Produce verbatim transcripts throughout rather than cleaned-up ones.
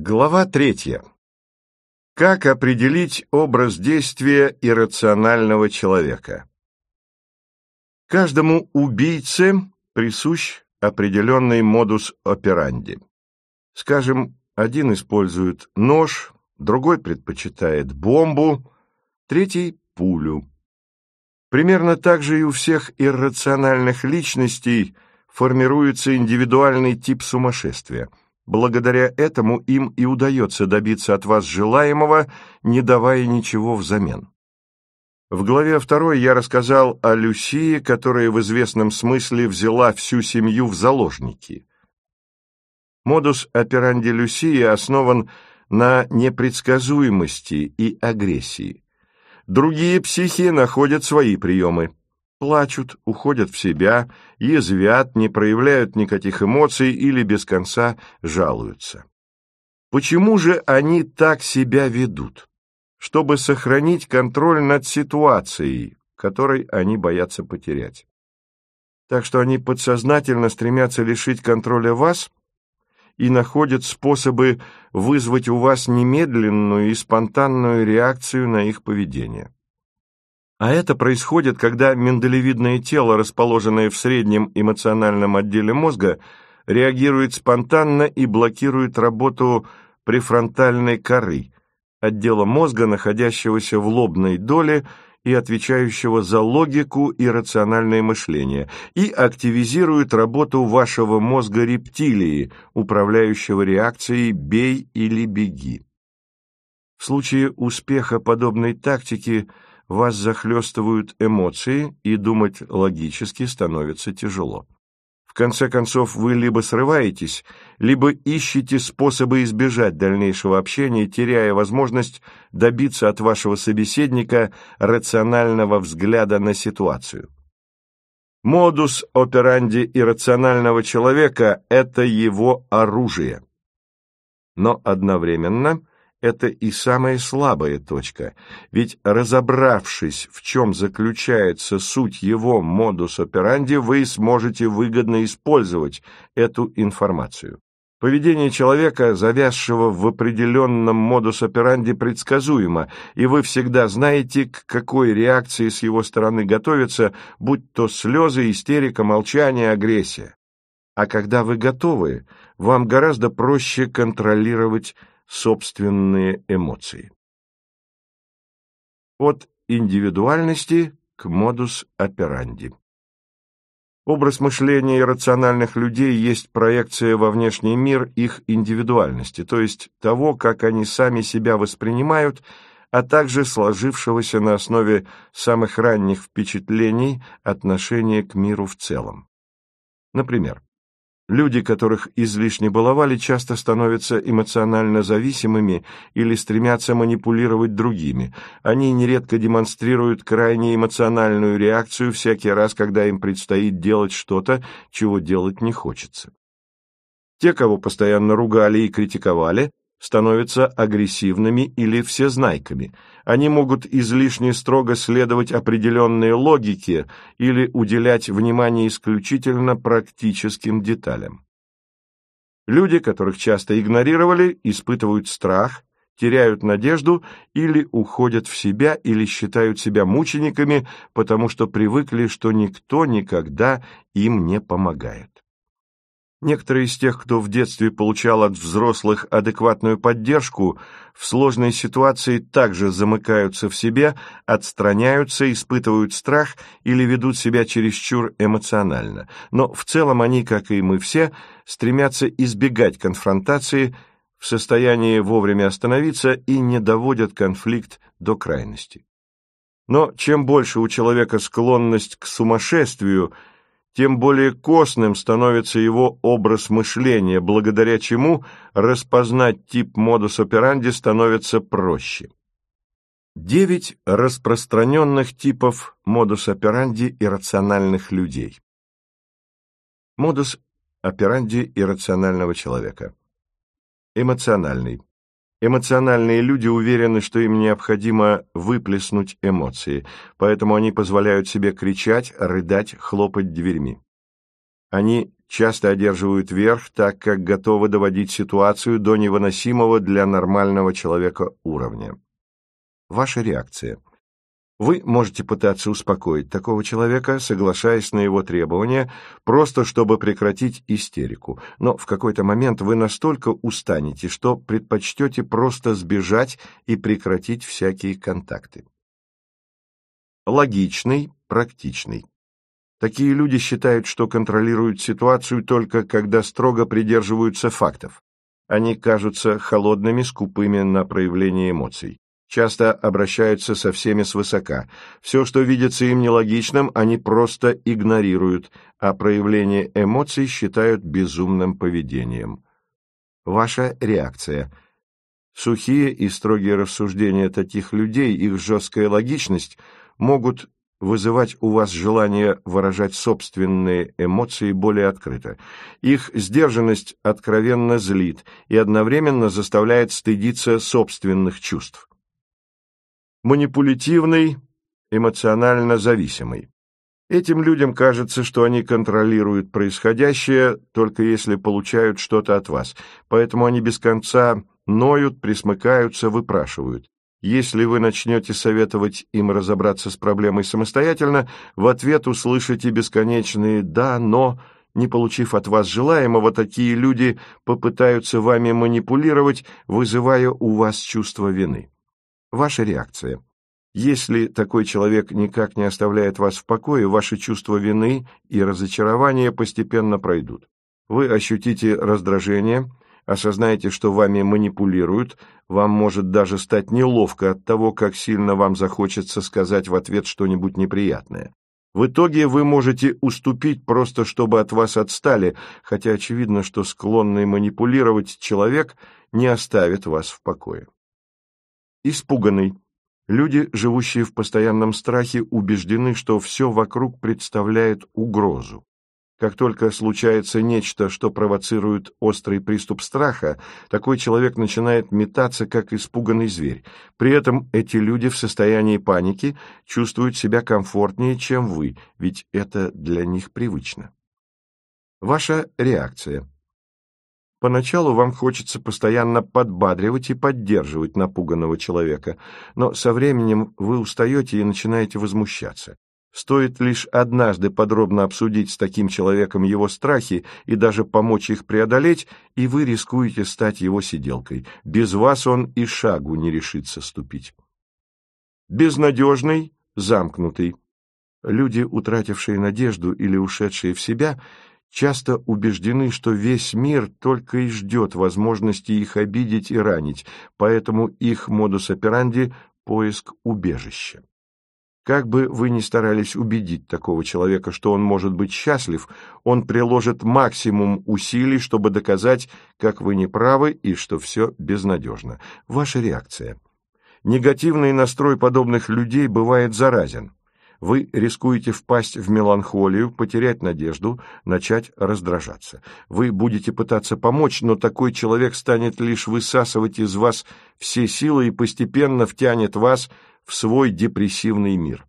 Глава третья. Как определить образ действия иррационального человека? Каждому убийце присущ определенный модус операнди. Скажем, один использует нож, другой предпочитает бомбу, третий – пулю. Примерно так же и у всех иррациональных личностей формируется индивидуальный тип сумасшествия. Благодаря этому им и удается добиться от вас желаемого, не давая ничего взамен. В главе второй я рассказал о Люсии, которая в известном смысле взяла всю семью в заложники. Модус операнди Люсии основан на непредсказуемости и агрессии. Другие психи находят свои приемы. Плачут, уходят в себя, язвят, не проявляют никаких эмоций или без конца жалуются. Почему же они так себя ведут? Чтобы сохранить контроль над ситуацией, которой они боятся потерять. Так что они подсознательно стремятся лишить контроля вас и находят способы вызвать у вас немедленную и спонтанную реакцию на их поведение. А это происходит, когда миндалевидное тело, расположенное в среднем эмоциональном отделе мозга, реагирует спонтанно и блокирует работу префронтальной коры, отдела мозга, находящегося в лобной доле и отвечающего за логику и рациональное мышление, и активизирует работу вашего мозга рептилии, управляющего реакцией «бей или беги». В случае успеха подобной тактики вас захлестывают эмоции, и думать логически становится тяжело. В конце концов, вы либо срываетесь, либо ищете способы избежать дальнейшего общения, теряя возможность добиться от вашего собеседника рационального взгляда на ситуацию. Модус операнди иррационального человека – это его оружие. Но одновременно это и самая слабая точка, ведь, разобравшись, в чем заключается суть его модус операнди, вы сможете выгодно использовать эту информацию. Поведение человека, завязшего в определенном модус операнди, предсказуемо, и вы всегда знаете, к какой реакции с его стороны готовиться, будь то слезы, истерика, молчание, агрессия. А когда вы готовы, вам гораздо проще контролировать собственные эмоции. От индивидуальности к модус операнди. Образ мышления иррациональных людей есть проекция во внешний мир их индивидуальности, то есть того, как они сами себя воспринимают, а также сложившегося на основе самых ранних впечатлений отношения к миру в целом. Например, люди, которых излишне баловали, часто становятся эмоционально зависимыми или стремятся манипулировать другими. Они нередко демонстрируют крайне эмоциональную реакцию всякий раз, когда им предстоит делать что-то, чего делать не хочется. Те, кого постоянно ругали и критиковали, становятся агрессивными или всезнайками. Они могут излишне строго следовать определенной логике или уделять внимание исключительно практическим деталям. Люди, которых часто игнорировали, испытывают страх, теряют надежду или уходят в себя или считают себя мучениками, потому что привыкли, что никто никогда им не помогает. Некоторые из тех, кто в детстве получал от взрослых адекватную поддержку, в сложной ситуации также замыкаются в себе, отстраняются, испытывают страх или ведут себя чересчур эмоционально. Но в целом они, как и мы все, стремятся избегать конфронтации, в состоянии вовремя остановиться и не доводят конфликт до крайности. Но чем больше у человека склонность к сумасшествию, тем более костным становится его образ мышления, благодаря чему распознать тип модус операнди становится проще. Девять распространенных типов модус операнди иррациональных людей. Модус операнди иррационального человека. Эмоциональный. Эмоциональные люди уверены, что им необходимо выплеснуть эмоции, поэтому они позволяют себе кричать, рыдать, хлопать дверьми. Они часто одерживают верх, так как готовы доводить ситуацию до невыносимого для нормального человека уровня. Ваша реакция. Вы можете пытаться успокоить такого человека, соглашаясь на его требования, просто чтобы прекратить истерику. Но в какой-то момент вы настолько устанете, что предпочтете просто сбежать и прекратить всякие контакты. Логичный, практичный. Такие люди считают, что контролируют ситуацию только когда строго придерживаются фактов. Они кажутся холодными, скупыми на проявление эмоций. Часто обращаются со всеми свысока. Все, что видится им нелогичным, они просто игнорируют, а проявление эмоций считают безумным поведением. Ваша реакция. Сухие и строгие рассуждения таких людей, их жесткая логичность могут вызывать у вас желание выражать собственные эмоции более открыто. Их сдержанность откровенно злит и одновременно заставляет стыдиться собственных чувств. Манипулятивный, эмоционально зависимый. Этим людям кажется, что они контролируют происходящее, только если получают что-то от вас, поэтому они без конца ноют, присмыкаются, выпрашивают. Если вы начнете советовать им разобраться с проблемой самостоятельно, в ответ услышите бесконечные «да», «но». Не получив от вас желаемого, такие люди попытаются вами манипулировать, вызывая у вас чувство вины. Ваша реакция. Если такой человек никак не оставляет вас в покое, ваши чувства вины и разочарования постепенно пройдут. Вы ощутите раздражение, осознаете, что вами манипулируют, вам может даже стать неловко от того, как сильно вам захочется сказать в ответ что-нибудь неприятное. В итоге вы можете уступить просто, чтобы от вас отстали, хотя очевидно, что склонный манипулировать человек не оставит вас в покое. Испуганный. Люди, живущие в постоянном страхе, убеждены, что все вокруг представляет угрозу. Как только случается нечто, что провоцирует острый приступ страха, такой человек начинает метаться, как испуганный зверь. При этом эти люди в состоянии паники чувствуют себя комфортнее, чем вы, ведь это для них привычно. Ваша реакция. Поначалу вам хочется постоянно подбадривать и поддерживать напуганного человека, но со временем вы устаете и начинаете возмущаться. Стоит лишь однажды подробно обсудить с таким человеком его страхи и даже помочь их преодолеть, и вы рискуете стать его сиделкой. Без вас он и шагу не решится ступить. Безнадежный, замкнутый. Люди, утратившие надежду или ушедшие в себя, часто убеждены, что весь мир только и ждет возможности их обидеть и ранить, поэтому их модус операнди – поиск убежища. Как бы вы ни старались убедить такого человека, что он может быть счастлив, он приложит максимум усилий, чтобы доказать, как вы неправы и что все безнадежно. Ваша реакция. Негативный настрой подобных людей бывает заразен. Вы рискуете впасть в меланхолию, потерять надежду, начать раздражаться. Вы будете пытаться помочь, но такой человек станет лишь высасывать из вас все силы и постепенно втянет вас в свой депрессивный мир.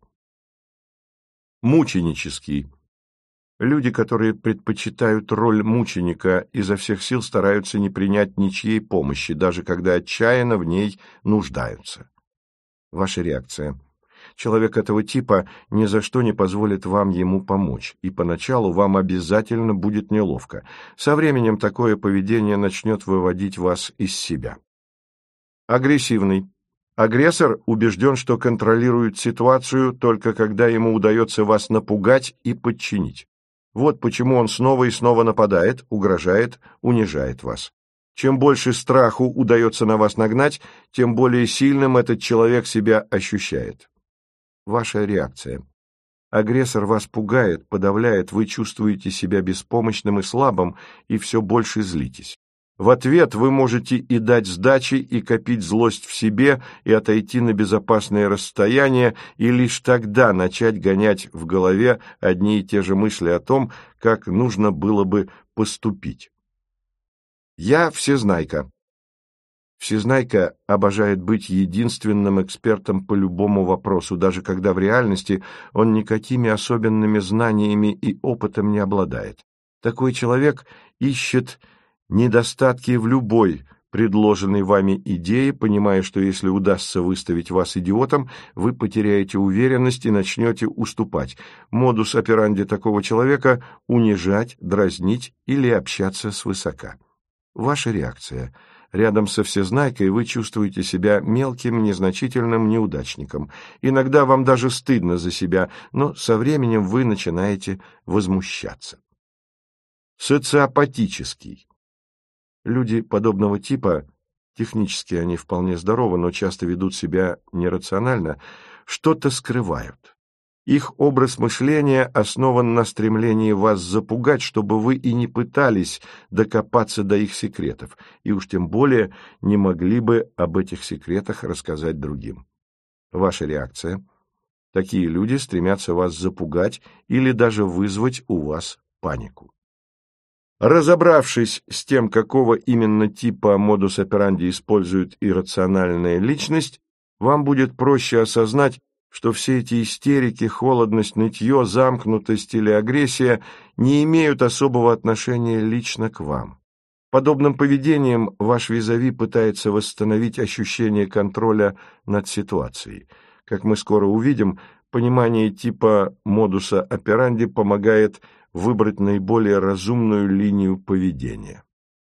Мученический. Люди, которые предпочитают роль мученика, изо всех сил стараются не принять ничьей помощи, даже когда отчаянно в ней нуждаются. Ваша реакция. Человек этого типа ни за что не позволит вам ему помочь, и поначалу вам обязательно будет неловко. Со временем такое поведение начнет выводить вас из себя. Агрессивный. Агрессор убежден, что контролирует ситуацию только когда ему удается вас напугать и подчинить. Вот почему он снова и снова нападает, угрожает, унижает вас. Чем больше страху удается на вас нагнать, тем более сильным этот человек себя ощущает. Ваша реакция. Агрессор вас пугает, подавляет, вы чувствуете себя беспомощным и слабым, и все больше злитесь. В ответ вы можете и дать сдачи, и копить злость в себе, и отойти на безопасное расстояние, и лишь тогда начать гонять в голове одни и те же мысли о том, как нужно было бы поступить. Я всезнайка. Всезнайка обожает быть единственным экспертом по любому вопросу, даже когда в реальности он никакими особенными знаниями и опытом не обладает. Такой человек ищет недостатки в любой предложенной вами идее, понимая, что если удастся выставить вас идиотом, вы потеряете уверенность и начнете уступать. Модус операнди такого человека – унижать, дразнить или общаться свысока. Ваша реакция. Рядом со всезнайкой вы чувствуете себя мелким, незначительным неудачником. Иногда вам даже стыдно за себя, но со временем вы начинаете возмущаться. Социопатический. Люди подобного типа, технически они вполне здоровы, но часто ведут себя нерационально, что-то скрывают. Их образ мышления основан на стремлении вас запугать, чтобы вы и не пытались докопаться до их секретов, и уж тем более не могли бы об этих секретах рассказать другим. Ваша реакция. Такие люди стремятся вас запугать или даже вызвать у вас панику. Разобравшись с тем, какого именно типа модус операнди использует иррациональная личность, вам будет проще осознать, что все эти истерики, холодность, нытье, замкнутость или агрессия не имеют особого отношения лично к вам. Подобным поведением ваш визави пытается восстановить ощущение контроля над ситуацией. Как мы скоро увидим, понимание типа модуса операнди помогает выбрать наиболее разумную линию поведения.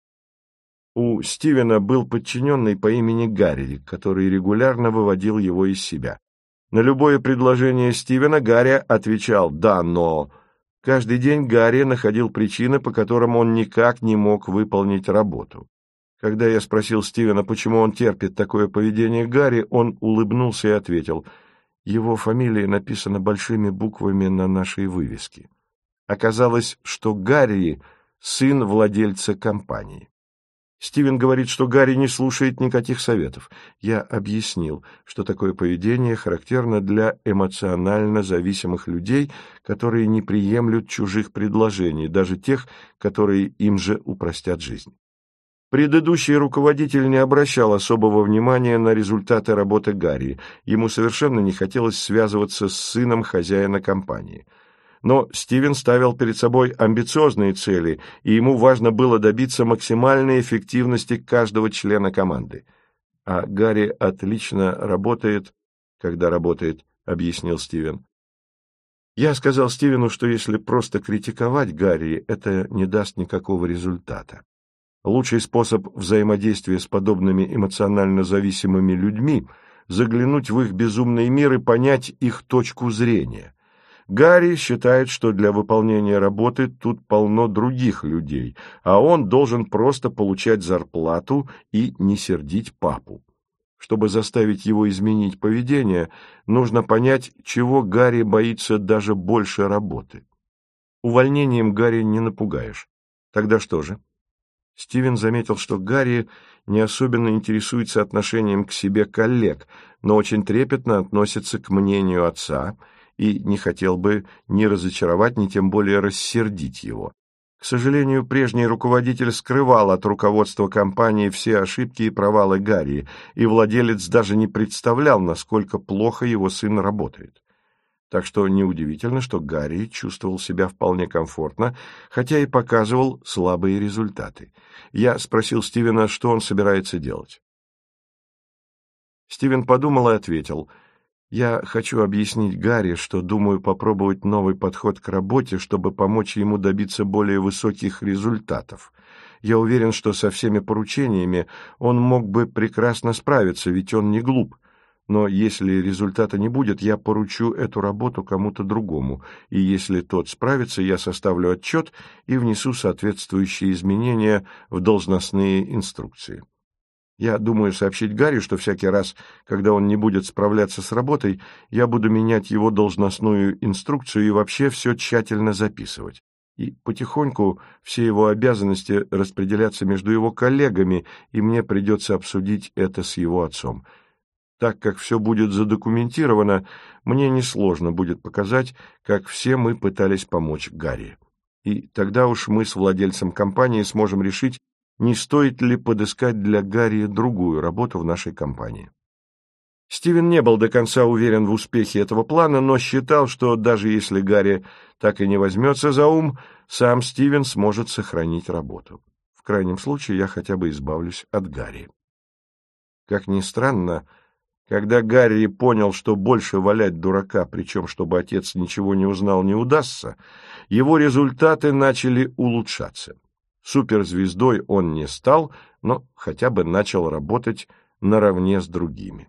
У Стивена был подчиненный по имени Гарри, который регулярно выводил его из себя. На любое предложение Стивена Гарри отвечал «да, но». Каждый день Гарри находил причины, по которым он никак не мог выполнить работу. Когда я спросил Стивена, почему он терпит такое поведение Гарри, он улыбнулся и ответил: «Его фамилия написана большими буквами на нашей вывеске». Оказалось, что Гарри – сын владельца компании. Стивен говорит, что Гарри не слушает никаких советов. Я объяснил, что такое поведение характерно для эмоционально зависимых людей, которые не приемлют чужих предложений, даже тех, которые им же упростят жизнь. Предыдущий руководитель не обращал особого внимания на результаты работы Гарри. Ему совершенно не хотелось связываться с сыном хозяина компании. Но Стивен ставил перед собой амбициозные цели, и ему важно было добиться максимальной эффективности каждого члена команды. А Гарри отлично работает, когда работает, объяснил Стивен. Я сказал Стивену, что если просто критиковать Гарри, это не даст никакого результата. Лучший способ взаимодействия с подобными эмоционально зависимыми людьми – заглянуть в их безумный мир и понять их точку зрения. Гарри считает, что для выполнения работы тут полно других людей, а он должен просто получать зарплату и не сердить папу. Чтобы заставить его изменить поведение, нужно понять, чего Гарри боится даже больше работы. Увольнением Гарри не напугаешь. Тогда что же? Стивен заметил, что Гарри не особенно интересуется отношением к себе коллег, но очень трепетно относится к мнению отца и не хотел бы ни разочаровать, ни тем более рассердить его. К сожалению, прежний руководитель скрывал от руководства компании все ошибки и провалы Гарри, и владелец даже не представлял, насколько плохо его сын работает. Так что неудивительно, что Гарри чувствовал себя вполне комфортно, хотя и показывал слабые результаты. Я спросил Стивена, что он собирается делать. Стивен подумал и ответил: «Я хочу объяснить Гарри, что думаю попробовать новый подход к работе, чтобы помочь ему добиться более высоких результатов. Я уверен, что со всеми поручениями он мог бы прекрасно справиться, ведь он не глуп. Но если результата не будет, я поручу эту работу кому-то другому, и если тот справится, я составлю отчет и внесу соответствующие изменения в должностные инструкции. Я думаю сообщить Гарри, что всякий раз, когда он не будет справляться с работой, я буду менять его должностную инструкцию и вообще все тщательно записывать. И потихоньку все его обязанности распределятся между его коллегами, и мне придется обсудить это с его отцом. Так как все будет задокументировано, мне несложно будет показать, как все мы пытались помочь Гарри. И тогда уж мы с владельцем компании сможем решить, не стоит ли подыскать для Гарри другую работу в нашей компании». Стивен не был до конца уверен в успехе этого плана, но считал, что даже если Гарри так и не возьмется за ум, сам Стивен сможет сохранить работу. В крайнем случае я хотя бы избавлюсь от Гарри. Как ни странно, когда Гарри понял, что больше валять дурака, причем чтобы отец ничего не узнал, не удастся, его результаты начали улучшаться. Суперзвездой он не стал, но хотя бы начал работать наравне с другими.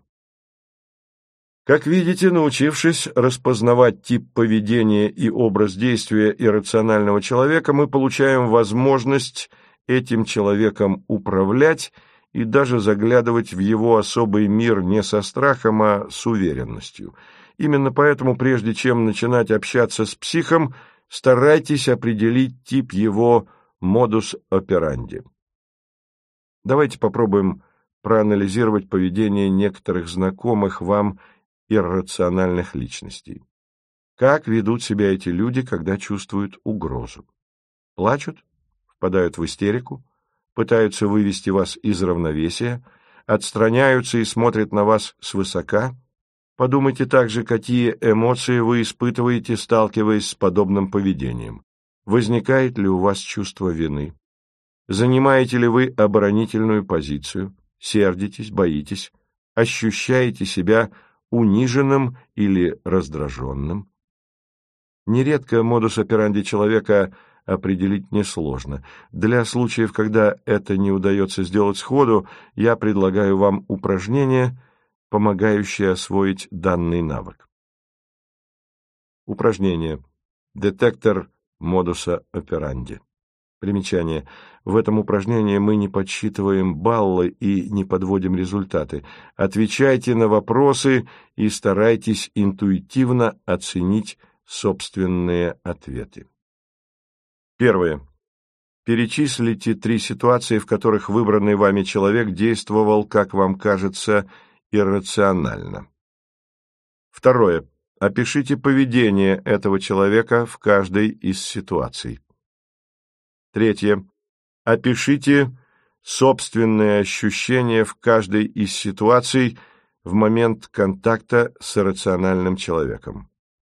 Как видите, научившись распознавать тип поведения и образ действия иррационального человека, мы получаем возможность этим человеком управлять и даже заглядывать в его особый мир не со страхом, а с уверенностью. Именно поэтому, прежде чем начинать общаться с психом, старайтесь определить тип его модус операнди. Давайте попробуем проанализировать поведение некоторых знакомых вам иррациональных личностей. Как ведут себя эти люди, когда чувствуют угрозу? Плачут? Впадают в истерику? Пытаются вывести вас из равновесия? Отстраняются и смотрят на вас свысока? Подумайте также, какие эмоции вы испытываете, сталкиваясь с подобным поведением. Возникает ли у вас чувство вины? Занимаете ли вы оборонительную позицию? Сердитесь, боитесь? Ощущаете себя униженным или раздраженным? Нередко модус операнди человека определить несложно. Для случаев, когда это не удается сделать сходу, я предлагаю вам упражнение, помогающее освоить данный навык. Упражнение. Детектор модуса операнди. Примечание. В этом упражнении мы не подсчитываем баллы и не подводим результаты. Отвечайте на вопросы и старайтесь интуитивно оценить собственные ответы. Первое. Перечислите три ситуации, в которых выбранный вами человек действовал, как вам кажется, иррационально. Второе. Опишите поведение этого человека в каждой из ситуаций. Третье. Опишите собственные ощущения в каждой из ситуаций в момент контакта с иррациональным человеком.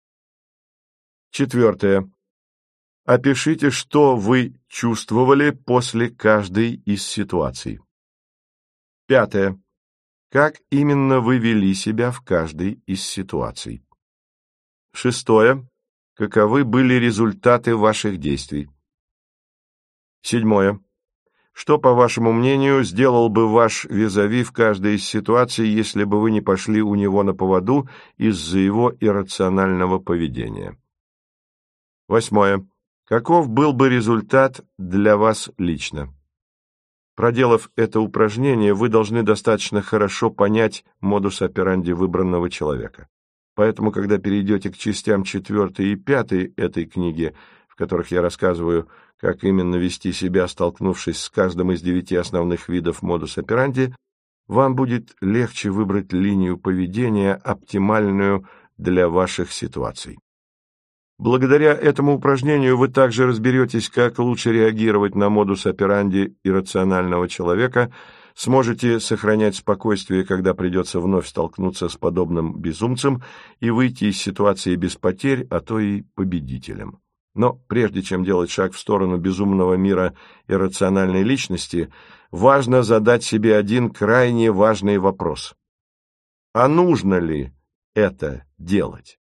Четвертое. Опишите, что вы чувствовали после каждой из ситуаций. Пятое. Как именно вы вели себя в каждой из ситуаций. Шестое. Каковы были результаты ваших действий. Седьмое. Что, по вашему мнению, сделал бы ваш визави в каждой из ситуаций, если бы вы не пошли у него на поводу из-за его иррационального поведения? Восьмое. Каков был бы результат для вас лично? Проделав это упражнение, вы должны достаточно хорошо понять модус операнди выбранного человека. Поэтому, когда перейдете к частям четвертой и пятой этой книги, в которых я рассказываю, как именно вести себя, столкнувшись с каждым из девяти основных видов модус операнди, вам будет легче выбрать линию поведения, оптимальную для ваших ситуаций. Благодаря этому упражнению вы также разберетесь, как лучше реагировать на модус операнди иррационального человека, сможете сохранять спокойствие, когда придется вновь столкнуться с подобным безумцем и выйти из ситуации без потерь, а то и победителем. Но прежде чем делать шаг в сторону безумного мира иррациональной личности, важно задать себе один крайне важный вопрос. А нужно ли это делать?